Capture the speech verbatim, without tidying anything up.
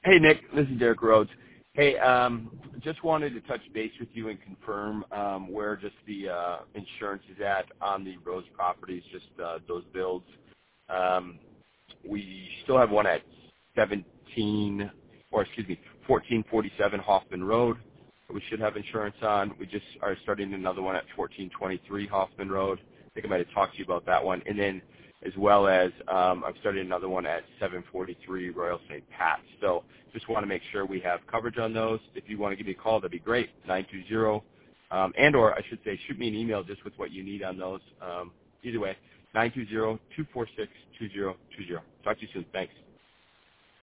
Hey, Nick. This is Derek Rhodes. Hey, um, just wanted to touch base with you and confirm um, where just the uh, insurance is at on the Rose properties, just uh, those builds. Um, we still have one at seventeen, or excuse me, fourteen forty-seven Hoffman Road. We should have insurance on. We just are starting another one at fourteen twenty-three Hoffman Road. I think I might have talked to you about that one. And then as well as um, I'm starting another one at seven forty-three Royal Saint Pat's. So just want to make sure we have coverage on those. If you want to give me a call, that'd be great, nine two zero, um, and or I should say shoot me an email just with what you need on those. Um, either way, nine two zero, two four six, two zero two zero. Talk to you soon. Thanks.